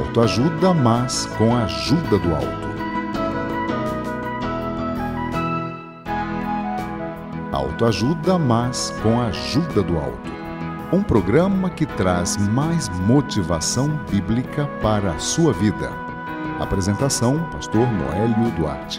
Autoajuda, mas com a ajuda do alto. Autoajuda, mas com a ajuda do alto. Um programa que traz mais motivação bíblica para a sua vida. Apresentação, Pastor Noélio Duarte.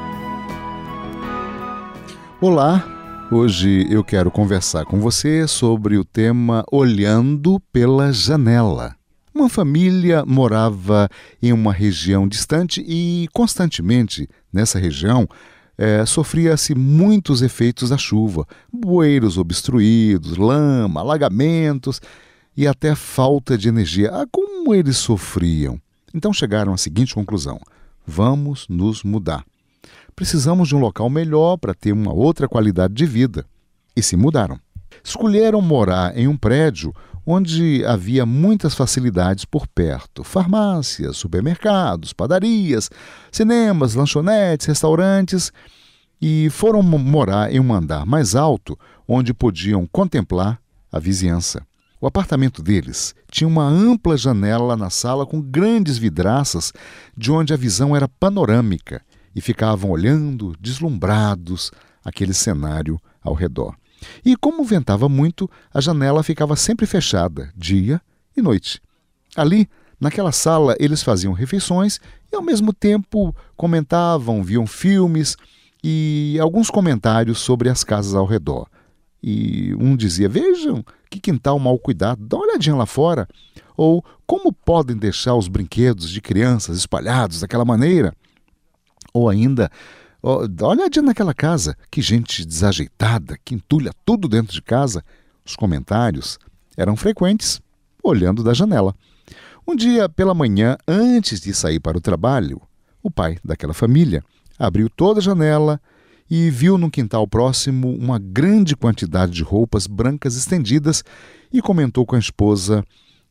Olá, hoje eu quero conversar com você sobre o tema Olhando pela Janela. Uma família morava em uma região distante e constantemente nessa região sofria-se muitos efeitos da chuva, bueiros obstruídos, lama, alagamentos e até falta de energia. Como eles sofriam? Então chegaram à seguinte conclusão: vamos nos mudar. Precisamos de um local melhor para ter uma outra qualidade de vida. E se mudaram. Escolheram morar em um prédio onde havia muitas facilidades por perto. Farmácias, supermercados, padarias, cinemas, lanchonetes, restaurantes. E foram morar em um andar mais alto, onde podiam contemplar a vizinhança. O apartamento deles tinha uma ampla janela na sala com grandes vidraças, de onde a visão era panorâmica, e ficavam olhando, deslumbrados, aquele cenário ao redor. E como ventava muito, a janela ficava sempre fechada, dia e noite. Ali, naquela sala, eles faziam refeições e, ao mesmo tempo, comentavam, viam filmes e alguns comentários sobre as casas ao redor. E um dizia: vejam, que quintal mal cuidado, dá uma olhadinha lá fora. Ou como podem deixar os brinquedos de crianças espalhados daquela maneira? Ou ainda: dá uma olhadinha naquela casa, que gente desajeitada, que entulha tudo dentro de casa. Os comentários eram frequentes, olhando da janela. Um dia, pela manhã, antes de sair para o trabalho, o pai daquela família abriu toda a janela e viu no quintal próximo uma grande quantidade de roupas brancas estendidas e comentou com a esposa: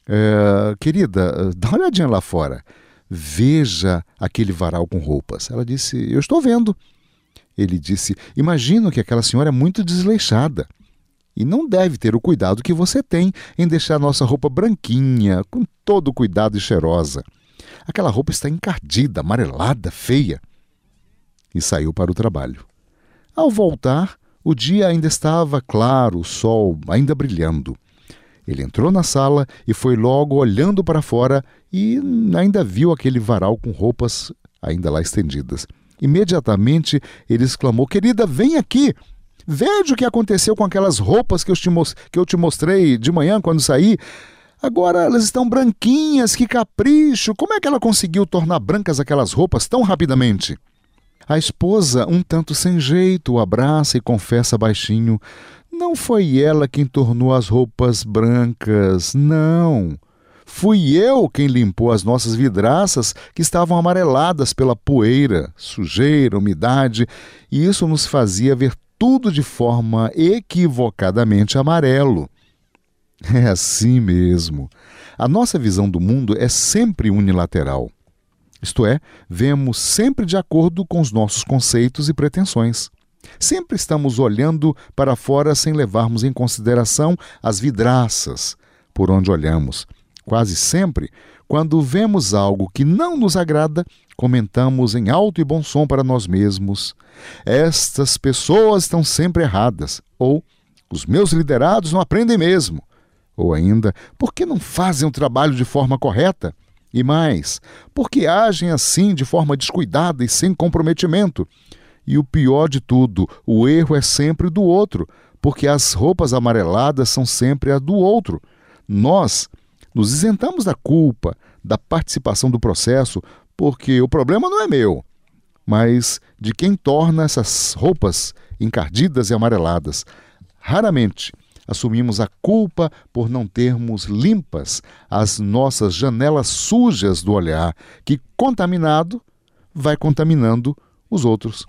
querida, dá uma olhadinha lá fora. Veja aquele varal com roupas. Ela disse: eu estou vendo. Ele disse: imagino que aquela senhora é muito desleixada e não deve ter o cuidado que você tem em deixar nossa roupa branquinha, com todo o cuidado e cheirosa. Aquela roupa está encardida, amarelada, feia. E saiu para o trabalho. Ao voltar, o dia ainda estava claro, o sol ainda brilhando. Ele entrou na sala e foi logo olhando para fora e ainda viu aquele varal com roupas ainda lá estendidas. Imediatamente ele exclamou: querida, vem aqui! Veja o que aconteceu com aquelas roupas que eu te mostrei de manhã quando saí. Agora elas estão branquinhas, que capricho! Como é que ela conseguiu tornar brancas aquelas roupas tão rapidamente? A esposa, um tanto sem jeito, o abraça e confessa baixinho: não foi ela quem tornou as roupas brancas, não. Fui eu quem limpou as nossas vidraças que estavam amareladas pela poeira, sujeira, umidade, e isso nos fazia ver tudo de forma equivocadamente amarelo. É assim mesmo. A nossa visão do mundo é sempre unilateral. Isto é, vemos sempre de acordo com os nossos conceitos e pretensões. Sempre estamos olhando para fora sem levarmos em consideração as vidraças por onde olhamos. Quase sempre, quando vemos algo que não nos agrada, comentamos em alto e bom som para nós mesmos: estas pessoas estão sempre erradas. Ou: os meus liderados não aprendem mesmo. Ou ainda: por que não fazem o trabalho de forma correta? E mais: por que agem assim de forma descuidada e sem comprometimento? E o pior de tudo, o erro é sempre do outro, porque as roupas amareladas são sempre a do outro. Nós nos isentamos da culpa, da participação do processo, porque o problema não é meu, mas de quem torna essas roupas encardidas e amareladas. Raramente assumimos a culpa por não termos limpas as nossas janelas sujas do olhar, que, contaminado, vai contaminando os outros.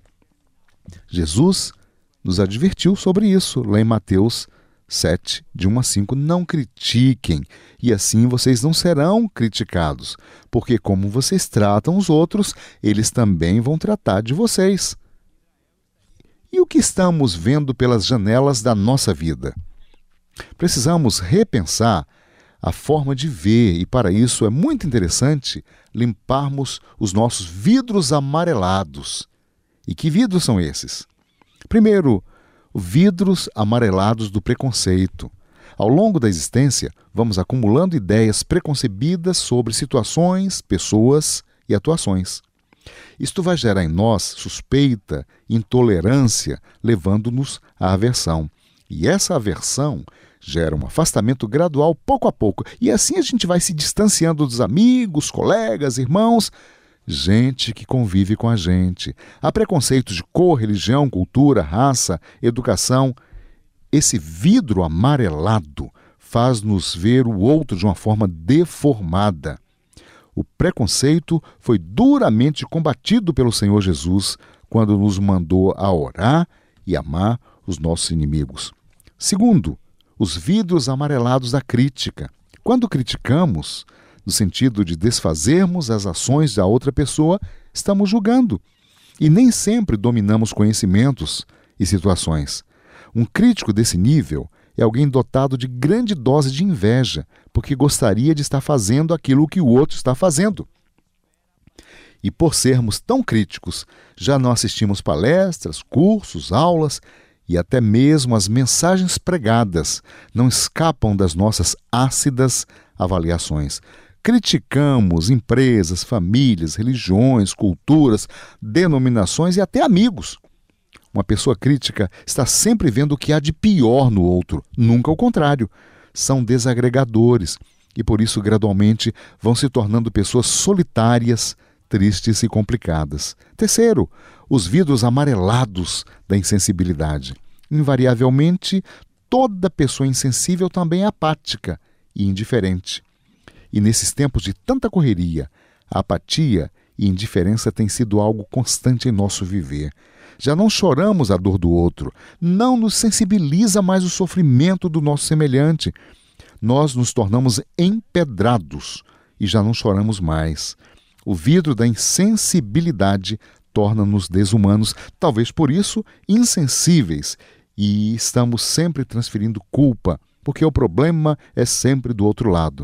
Jesus nos advertiu sobre isso, lá em Mateus 7, de 1 a 5. Não critiquem, e assim vocês não serão criticados, porque como vocês tratam os outros, eles também vão tratar de vocês. E o que estamos vendo pelas janelas da nossa vida? Precisamos repensar a forma de ver, e para isso é muito interessante limparmos os nossos vidros amarelados. E que vidros são esses? Primeiro, vidros amarelados do preconceito. Ao longo da existência, vamos acumulando ideias preconcebidas sobre situações, pessoas e atuações. Isto vai gerar em nós suspeita, intolerância, levando-nos à aversão. E essa aversão gera um afastamento gradual, pouco a pouco. E assim a gente vai se distanciando dos amigos, colegas, irmãos, gente que convive com a gente. Há preconceitos de cor, religião, cultura, raça, educação. Esse vidro amarelado faz-nos ver o outro de uma forma deformada. O preconceito foi duramente combatido pelo Senhor Jesus quando nos mandou a orar e amar os nossos inimigos. Segundo, os vidros amarelados da crítica. Quando criticamos, no sentido de desfazermos as ações da outra pessoa, estamos julgando. E nem sempre dominamos conhecimentos e situações. Um crítico desse nível é alguém dotado de grande dose de inveja, porque gostaria de estar fazendo aquilo que o outro está fazendo. E por sermos tão críticos, já não assistimos palestras, cursos, aulas e até mesmo as mensagens pregadas não escapam das nossas ácidas avaliações. Criticamos empresas, famílias, religiões, culturas, denominações e até amigos. Uma pessoa crítica está sempre vendo o que há de pior no outro, nunca o contrário. São desagregadores e, por isso, gradualmente vão se tornando pessoas solitárias, tristes e complicadas. Terceiro, os vidros amarelados da insensibilidade. Invariavelmente, toda pessoa insensível também é apática e indiferente. E nesses tempos de tanta correria, a apatia e indiferença têm sido algo constante em nosso viver. Já não choramos a dor do outro, não nos sensibiliza mais o sofrimento do nosso semelhante. Nós nos tornamos empedrados e já não choramos mais. O vidro da insensibilidade torna-nos desumanos, talvez por isso insensíveis, e estamos sempre transferindo culpa, porque o problema é sempre do outro lado.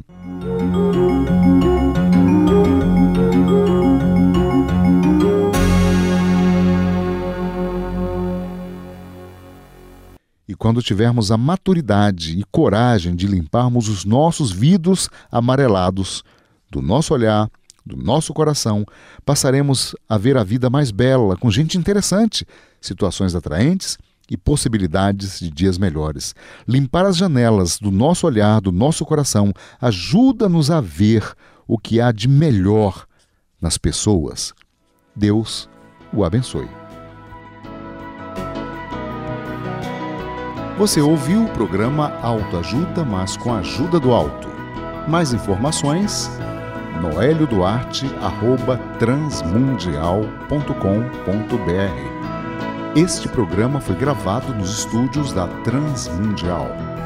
E quando tivermos a maturidade e coragem de limparmos os nossos vidros amarelados do nosso olhar, do nosso coração, passaremos a ver a vida mais bela, com gente interessante, situações atraentes e possibilidades de dias melhores. Limpar as janelas do nosso olhar, do nosso coração, ajuda-nos a ver o que há de melhor nas pessoas. Deus o abençoe. Você ouviu o programa Autoajuda, mas com a ajuda do alto. Mais informações, noelioduarte@transmundial.com.br. Este programa foi gravado nos estúdios da Transmundial.